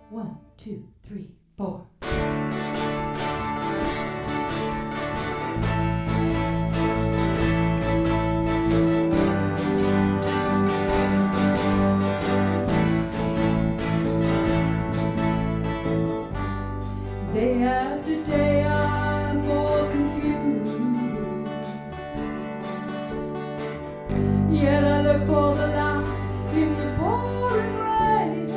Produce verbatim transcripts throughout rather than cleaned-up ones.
One, two, three, four. Day after day I'm more confused, yet I look for the light in the pouring rain.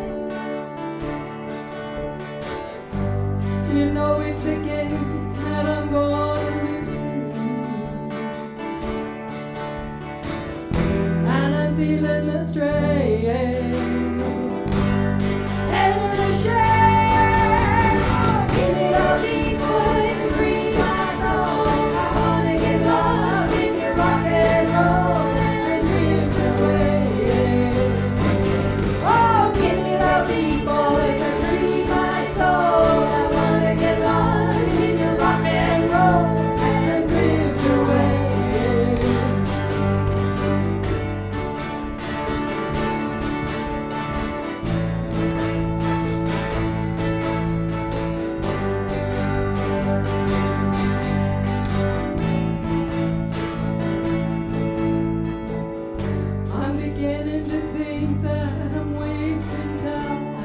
You know it's a game that I'm gonna lose, and I'm feeling the strain. And the shame. Beginning to think that I'm wasting time.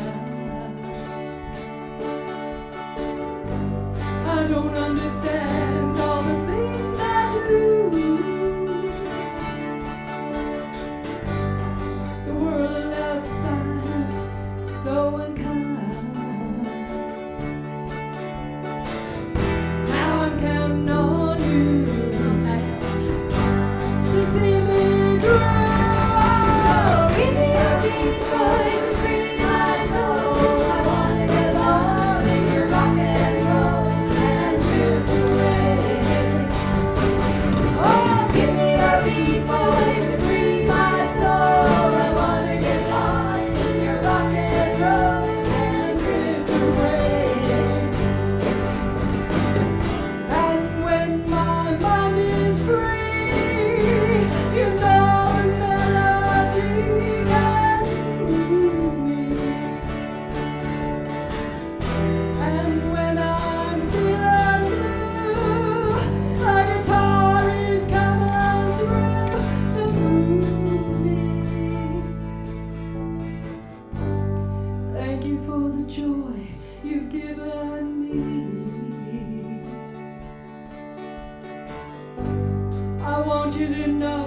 I don't understand all the things I do. The world outside is so unkind. Now I'm counting on you to see me through. Thank you for the joy you've given me. I want you to know